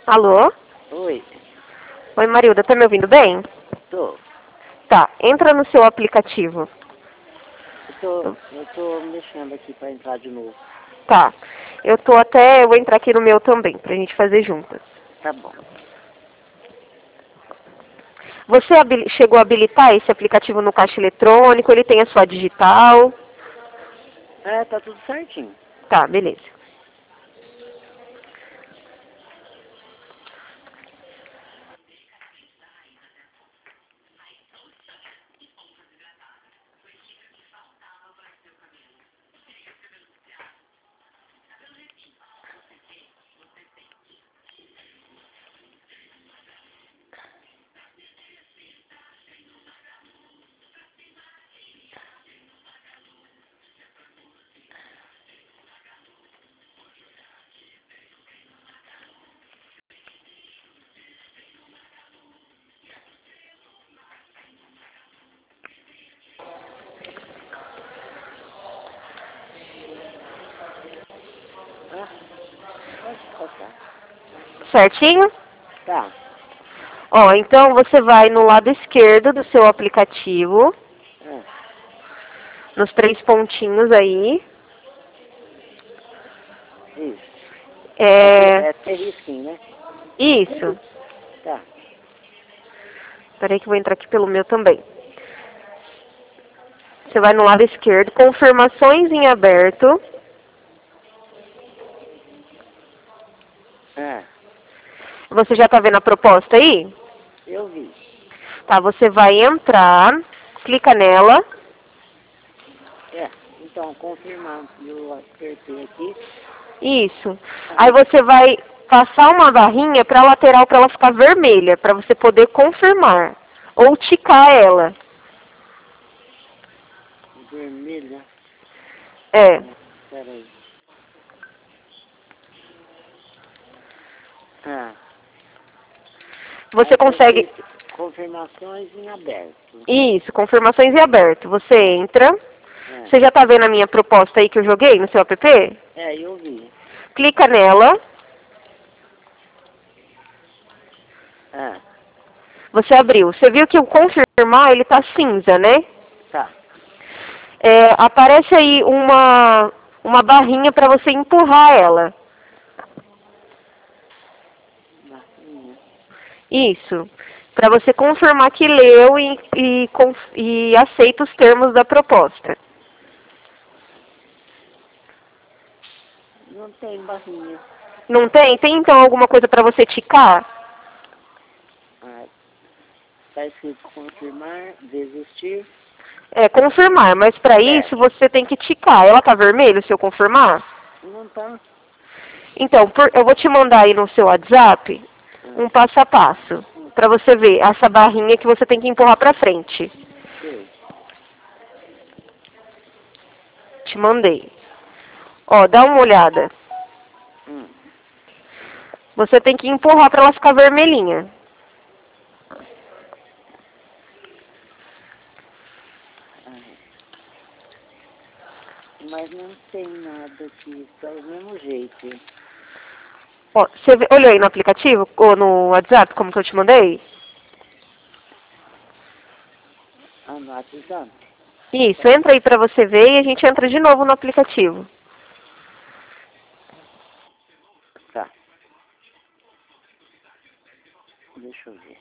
Alô? Oi, Oi, Marilda, tá me ouvindo bem? tô. Tá, entra no seu aplicativo. Eu tô mexendo aqui pra entrar de novo. Tá. Eu vou entrar aqui no meu também, pra gente fazer juntas. Tá bom. Você chegou a habilitar esse aplicativo no caixa eletrônico? Ele tem a sua digital? É, tá tudo certinho. Tá, beleza. Ah, pode passar. Certinho? Tá. Ó, então você vai no lado esquerdo do seu aplicativo, É, nos 3 pontinhos aí. isso. É. É risquinho, né? Isso. Tá. Peraí que eu vou entrar aqui pelo meu também. Você vai no lado esquerdo, confirmações em aberto. É, Você já tá vendo a proposta aí? eu vi. Tá, você vai entrar, clica nela. É, então, confirmando. Eu apertei aqui. Isso. Aí Aí, você vai passar uma barrinha para a lateral para ela ficar vermelha, para você poder confirmar. Ou ticar ela. vermelha. É. Pera aí. Ah, Você aí tá consegue. escrito confirmações em aberto. Isso, confirmações em aberto. Você entra. É, Você já tá vendo a minha proposta aí que eu joguei no seu app? eu vi. Clica nela. Ah, Você abriu. Você viu que o confirmar ele tá cinza, né? tá. É, aparece aí uma barrinha para você empurrar ela. Barrinha. Isso. Para você confirmar que leu e aceita os termos da proposta. Não tem barrinha. Não tem? Tem então alguma coisa para você ticar? Ah, tá escrito confirmar, desistir. É, confirmar, mas para É, isso você tem que ticar. Ela tá vermelha se eu confirmar? não tá. Então, eu vou te mandar aí no seu WhatsApp Ah, um passo a passo. Para você ver essa barrinha que você tem que empurrar para frente. sei. Te mandei. Ó, dá uma olhada. Hum. Você tem que empurrar para ela ficar vermelhinha. Ai, mas não tem nada aqui, tá do mesmo jeito. Ó, você olhou aí no aplicativo ou no WhatsApp, como que eu te mandei? Ah, no WhatsApp? Isso, entra aí pra você ver e a gente entra de novo no aplicativo. Tá, deixa eu ver.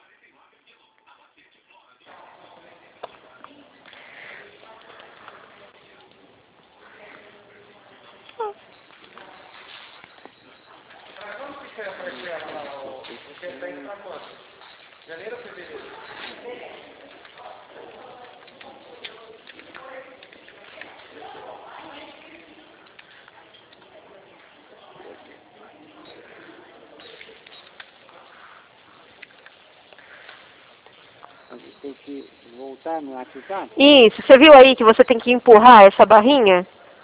Eu vou ter que voltar no WhatsApp? Isso, você viu aí que você tem que empurrar essa barrinha?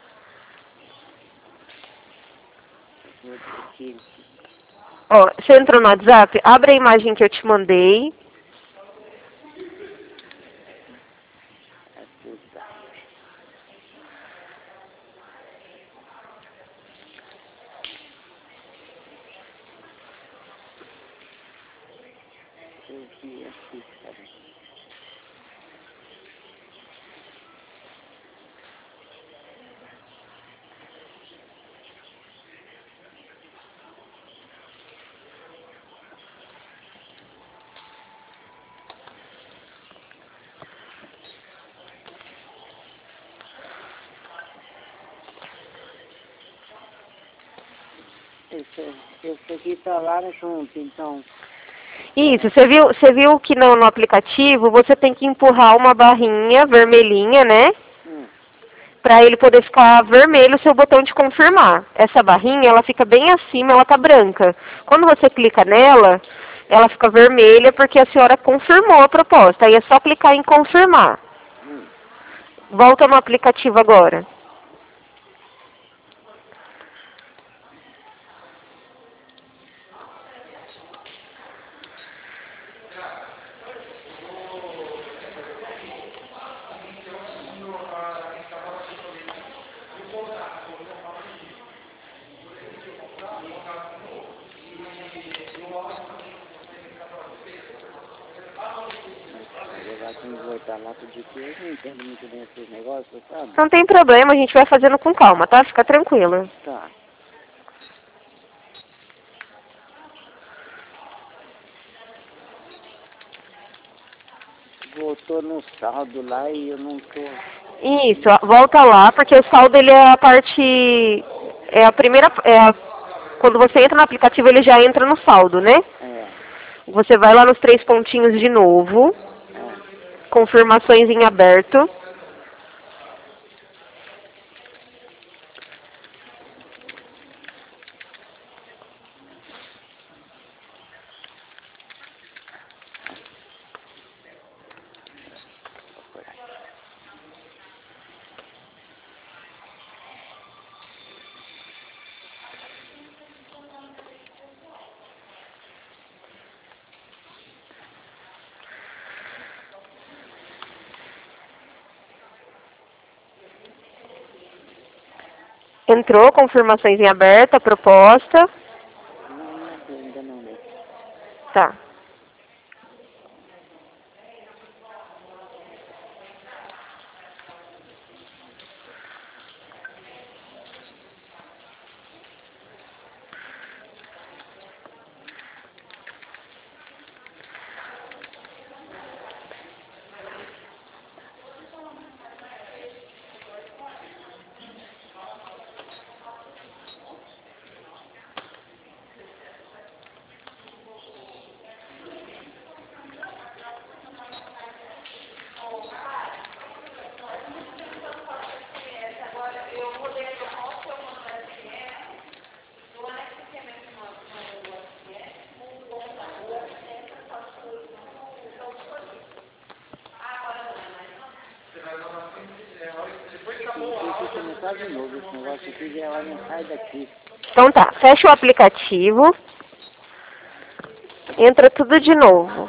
Vou ter que... Ó, você entrou no WhatsApp, abre a imagem que eu te mandei. WhatsApp. eu vi aqui, cara. Esse aqui tá lá junto, então. Isso, você viu que no aplicativo você tem que empurrar uma barrinha vermelhinha, né? Para ele poder ficar vermelho o seu botão de confirmar. Essa barrinha, ela fica bem acima, ela tá branca. Quando você clica nela, ela fica vermelha porque a senhora confirmou a proposta. Aí é só clicar em confirmar. Volta no aplicativo agora. Tem que voltar lá pro dia que eu não entendo muito bem esses negócios, sabe? Não tem problema, a gente vai fazendo com calma, tá? Fica tranquila. Tá. Voltou no saldo lá e eu não tô... Isso, volta lá, porque o saldo ele é a parte... É a primeira... quando você entra no aplicativo, ele já entra no saldo, né? Você vai lá nos 3 pontinhos de novo. Confirmações em aberto. Entrou, confirmações em aberto, a proposta. Não, ainda não, né? Tá. Começar de novo esse negócio aqui, ela não sai daqui. Então tá, fecha o aplicativo. Entra tudo de novo.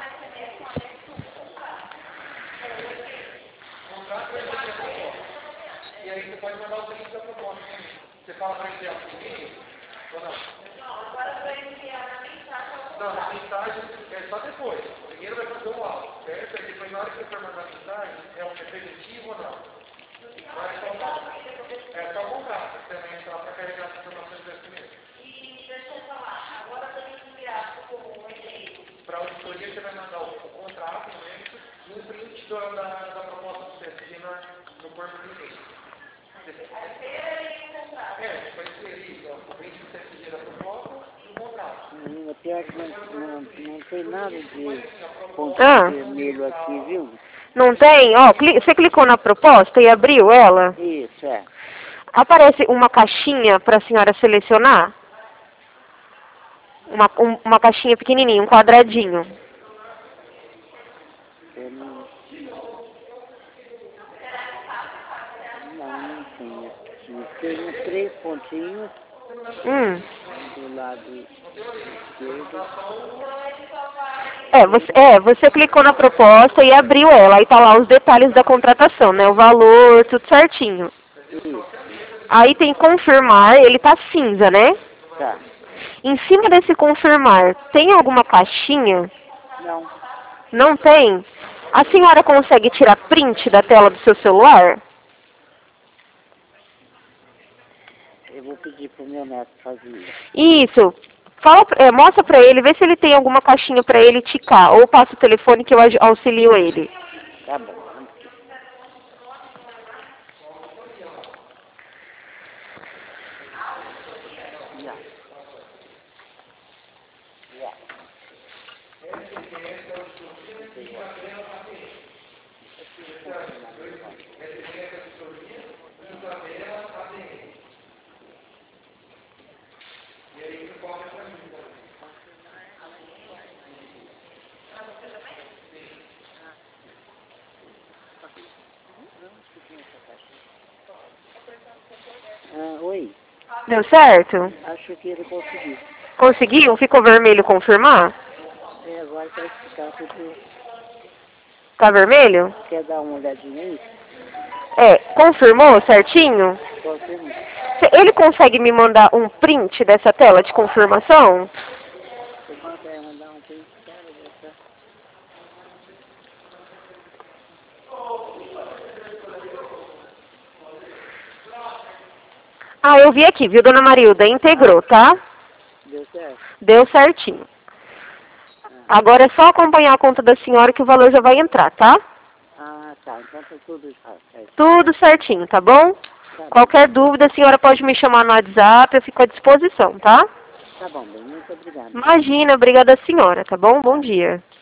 E aí você pode mandar o link da proposta. Você fala para enviar por e-mail ou não? Não, agora para enviar na mensagem. Não, na mensagem é só depois. Primeiro vai fazer o áudio, certo? Aí depois na hora que você for mandar a mensagem, é um definitivo ou não? É só contrato. Você vai entrar para carregar as informações desse mesmo. E deixa eu falar, agora eu tenho que enviar como e-mail. Para a auditoria você vai mandar o contrato, e um print da proposta do CSG no corpo do e-mail. Vai ser isso, o print do CSG da proposta e o contrato. Menina, pior que não tem nada de ponto vermelho aqui, viu? Não tem? Ó, você clicou na proposta e abriu ela? Isso, é. Aparece uma caixinha para a senhora selecionar? Uma caixinha pequenininha, um quadradinho. Eu não tem aqui. Tem uns 3 pontinhos do lado esquerdo. Você clicou na proposta e abriu ela. Aí tá lá os detalhes da contratação, né? O valor, tudo certinho. Aí tem confirmar, ele tá cinza, né? Tá. Em cima desse confirmar, tem alguma caixinha? Não. Não tem? A senhora consegue tirar print da tela do seu celular? Eu vou pedir pro meu neto fazer isso. Isso. Mostra pra ele, vê se ele tem alguma caixinha pra ele ticar. Ou passa o telefone que eu auxilio ele. Tá bom. Oi. Deu certo? Acho que ele conseguiu. Conseguiu? Ficou vermelho confirmar? Agora vai ficar tudo. Tá vermelho? Quer dar uma olhadinha aí? Confirmou certinho? Confirmou. Ele consegue me mandar um print dessa tela de confirmação? Você pode mandar um print dessa. Ah, eu vi aqui, viu, dona Marilda? Integrou, tá? Deu certo? Deu certinho. Agora é só acompanhar a conta da senhora que o valor já vai entrar, tá? Ah, tá. Então tá tudo certo. Tudo certinho, tá bom? Tá Qualquer dúvida, a senhora pode me chamar no WhatsApp, eu fico à disposição, tá? Tá bom, bem. Muito obrigado. Imagina, obrigada a senhora, tá bom? Bom dia.